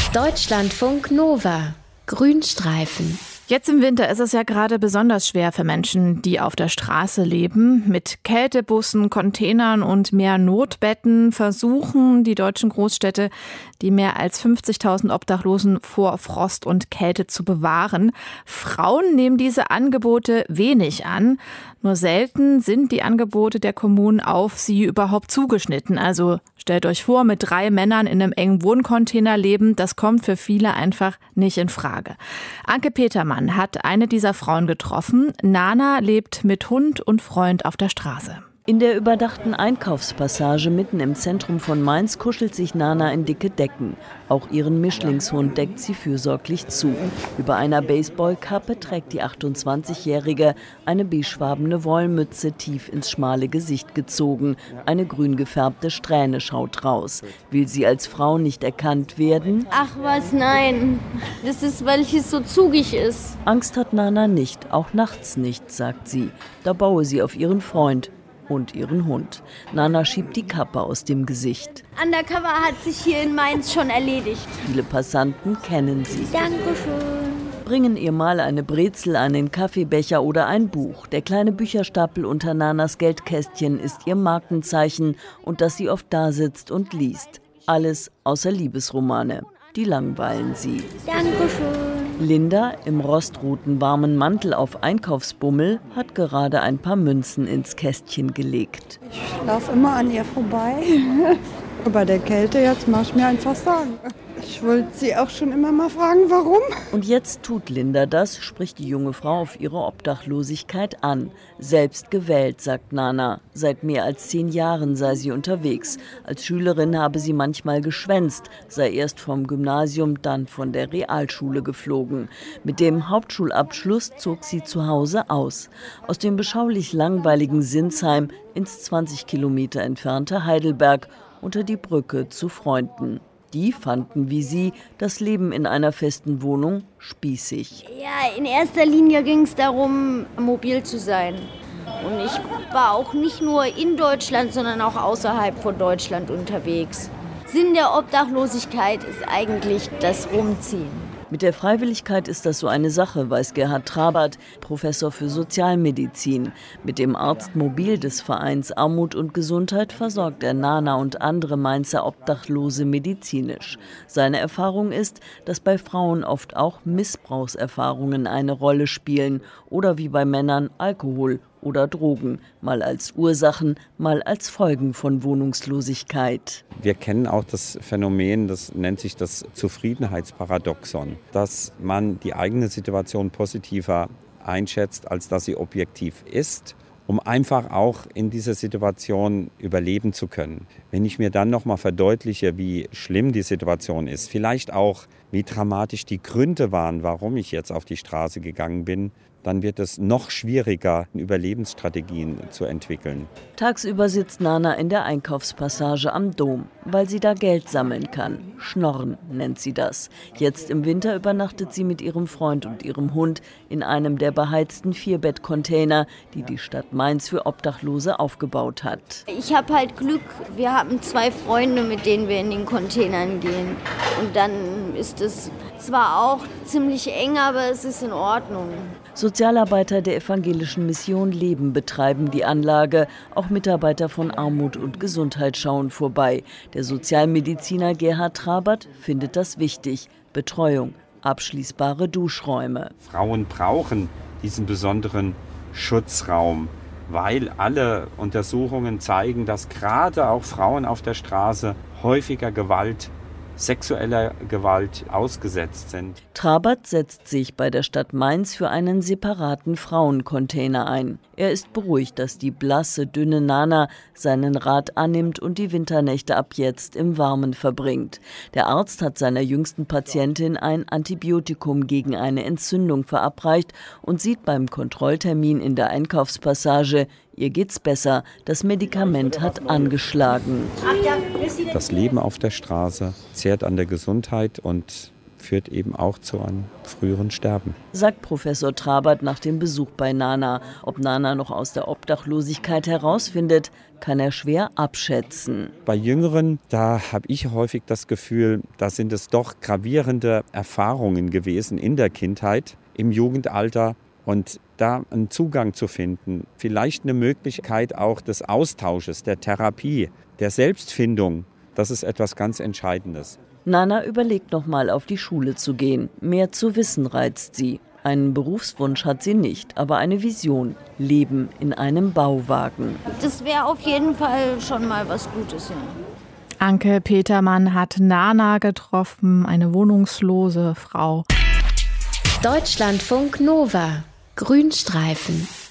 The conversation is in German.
Deutschlandfunk Nova. Grünstreifen. Jetzt im Winter ist es ja gerade besonders schwer für Menschen, die auf der Straße leben. Mit Kältebussen, Containern und mehr Notbetten versuchen die deutschen Großstädte, die mehr als 50.000 Obdachlosen vor Frost und Kälte zu bewahren. Frauen nehmen diese Angebote wenig an. Nur selten sind die Angebote der Kommunen auf sie überhaupt zugeschnitten. Also stellt euch vor, mit 3 Männern in einem engen Wohncontainer leben, das kommt für viele einfach nicht in Frage. Anke Petermann hat eine dieser Frauen getroffen. Nana lebt mit Hund und Freund auf der Straße. In der überdachten Einkaufspassage mitten im Zentrum von Mainz kuschelt sich Nana in dicke Decken. Auch ihren Mischlingshund deckt sie fürsorglich zu. Über einer Baseballkappe trägt die 28-Jährige eine beigefarbene Wollmütze tief ins schmale Gesicht gezogen. Eine grün gefärbte Strähne schaut raus. Will sie als Frau nicht erkannt werden? Ach was, nein. Das ist, weil es so zugig ist. Angst hat Nana nicht, auch nachts nicht, sagt sie. Da baue sie auf ihren Freund und ihren Hund. Nana schiebt die Kappe aus dem Gesicht. Undercover hat sich hier in Mainz schon erledigt. Viele Passanten kennen sie. Dankeschön. Bringen ihr mal eine Brezel, einen Kaffeebecher oder ein Buch. Der kleine Bücherstapel unter Nanas Geldkästchen ist ihr Markenzeichen und dass sie oft da sitzt und liest. Alles außer Liebesromane. Die langweilen sie. Dankeschön. Linda, im rostroten warmen Mantel auf Einkaufsbummel, hat gerade ein paar Münzen ins Kästchen gelegt. Ich laufe immer an ihr vorbei. Bei der Kälte jetzt mache ich mir einfach sagen. Ich wollte sie auch schon immer mal fragen, warum. Und jetzt tut Linda das, spricht die junge Frau auf ihre Obdachlosigkeit an. Selbst gewählt, sagt Nana. Seit mehr als 10 Jahren sei sie unterwegs. Als Schülerin habe sie manchmal geschwänzt, sei erst vom Gymnasium, dann von der Realschule geflogen. Mit dem Hauptschulabschluss zog sie zu Hause aus. Aus dem beschaulich langweiligen Sinsheim ins 20 Kilometer entfernte Heidelberg unter die Brücke zu Freunden. Die fanden wie sie das Leben in einer festen Wohnung spießig. Ja, in erster Linie ging es darum, mobil zu sein. Und ich war auch nicht nur in Deutschland, sondern auch außerhalb von Deutschland unterwegs. Sinn der Obdachlosigkeit ist eigentlich das Rumziehen. Mit der Freiwilligkeit ist das so eine Sache, weiß Gerhard Trabert, Professor für Sozialmedizin. Mit dem Arztmobil des Vereins Armut und Gesundheit versorgt er Nana und andere Mainzer Obdachlose medizinisch. Seine Erfahrung ist, dass bei Frauen oft auch Missbrauchserfahrungen eine Rolle spielen oder wie bei Männern Alkohol oder Drogen, mal als Ursachen, mal als Folgen von Wohnungslosigkeit. Wir kennen auch das Phänomen, das nennt sich das Zufriedenheitsparadoxon, dass man die eigene Situation positiver einschätzt, als dass sie objektiv ist, um einfach auch in dieser Situation überleben zu können. Wenn ich mir dann nochmal verdeutliche, wie schlimm die Situation ist, vielleicht auch, wie dramatisch die Gründe waren, warum ich jetzt auf die Straße gegangen bin, dann wird es noch schwieriger, Überlebensstrategien zu entwickeln. Tagsüber sitzt Nana in der Einkaufspassage am Dom, weil sie da Geld sammeln kann. Schnorren nennt sie das. Jetzt im Winter übernachtet sie mit ihrem Freund und ihrem Hund in einem der beheizten 4-Bett-Container, die die Stadt Mainz für Obdachlose aufgebaut hat. Ich habe halt Glück, wir haben 2 Freunde, mit denen wir in den Containern gehen. Und dann ist es zwar auch ziemlich eng, aber es ist in Ordnung. Sozialarbeiter der Evangelischen Mission Leben betreiben die Anlage. Auch Mitarbeiter von Armut und Gesundheit schauen vorbei. Der Sozialmediziner Gerhard Trabert findet das wichtig. Betreuung, abschließbare Duschräume. Frauen brauchen diesen besonderen Schutzraum, weil alle Untersuchungen zeigen, dass gerade auch Frauen auf der Straße häufiger sexueller Gewalt ausgesetzt sind. Trabert setzt sich bei der Stadt Mainz für einen separaten Frauencontainer ein. Er ist beruhigt, dass die blasse, dünne Nana seinen Rat annimmt und die Winternächte ab jetzt im Warmen verbringt. Der Arzt hat seiner jüngsten Patientin ein Antibiotikum gegen eine Entzündung verabreicht und sieht beim Kontrolltermin in der Einkaufspassage, ihr geht's besser, das Medikament hat angeschlagen. Das Leben auf der Straße zehrt an der Gesundheit und führt eben auch zu einem früheren Sterben. Sagt Professor Trabert nach dem Besuch bei Nana. Ob Nana noch aus der Obdachlosigkeit herausfindet, kann er schwer abschätzen. Bei Jüngeren, da habe ich häufig das Gefühl, da sind es doch gravierende Erfahrungen gewesen in der Kindheit, im Jugendalter. Und da einen Zugang zu finden, vielleicht eine Möglichkeit auch des Austausches, der Therapie, der Selbstfindung, das ist etwas ganz Entscheidendes. Nana überlegt nochmal, auf die Schule zu gehen. Mehr zu wissen reizt sie. Einen Berufswunsch hat sie nicht, aber eine Vision. Leben in einem Bauwagen. Das wäre auf jeden Fall schon mal was Gutes, ja. Anke Petermann hat Nana getroffen, eine wohnungslose Frau. Deutschlandfunk Nova. Grünstreifen.